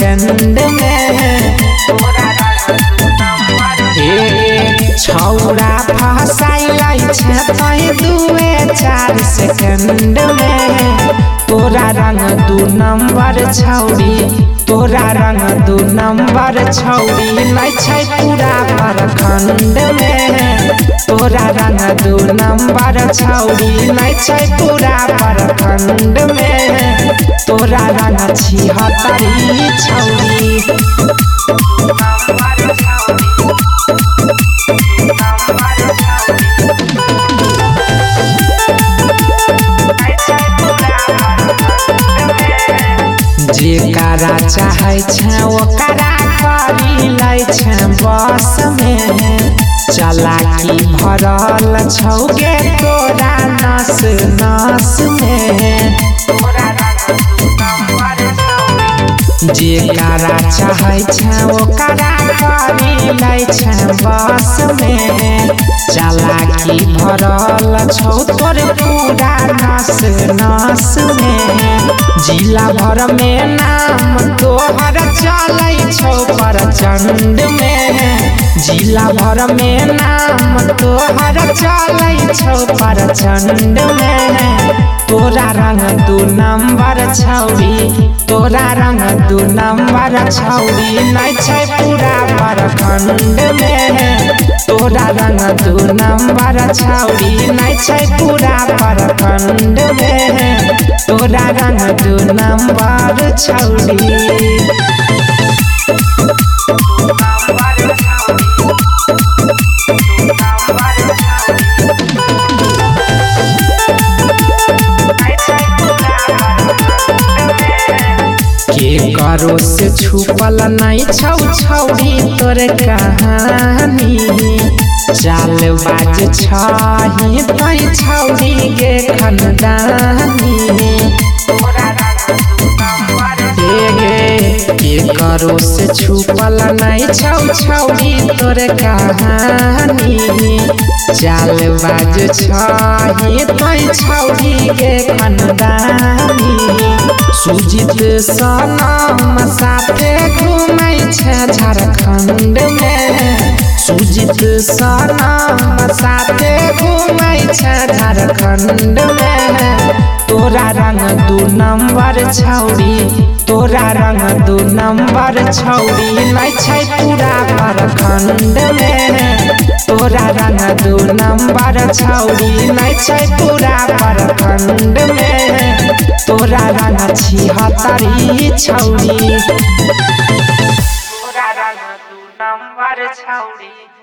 Second में छौरा फसाइल छै 2-4 सेकंड में तोरा रंग 2 नंबर छौरी तोरा रंग 2 नंबर छौरी नहीं छै पूरा प्रखंड में तोरा रंग 2 नंबर छौरी नहीं छै पूरा प्रखंड में तोरा रंग 76 छौरी जेकरा चाहे छै ओकरा करी लै छै बस में चालाकी भरल छौगे तोरा नस नस में जेकरा चाहे छै ओकरा करी लै छै बस में चालाकी भरल छौ तोर पूरा नस नस में जिला भर में नाम तोहर चलै छौ प्रचंड में जिला भर में नाम तोहर चलै छौ प्रचंड में तोरा रंग 2 नंबर छौरी तोरा रंग 2 नंबर छौरी नहीं छै पूरा प्रखंड में तोरा रंग 2 नंबर छौरी नहीं छै पूरा प्रखंड में तोरा रंग 2 नंबर छौरी करो से छुपल नहीं छौ छौरी तोर कहानी चाल बाज छही तई छौरी गे खनदानी करो से छुपल नहीं छौ छौरी तोर कहानी चाल बाज छही तई छौरी गे खनदानी सुजीत सनम साथे घूमै छै झारखंड में सुजीत सनम साथे घूमै छै झारखंड में तोरा रंग 2 नंबर छौरी तोरा रंग 2 नंबर छौरी नहीं छै पूरा प्रखंड में तोरा रंग 2 नंबर छौरी नहीं छै पूरा प्रखंड में तोरा रंग 76 छौरी तोरा रंग 2 नंबर छौरी।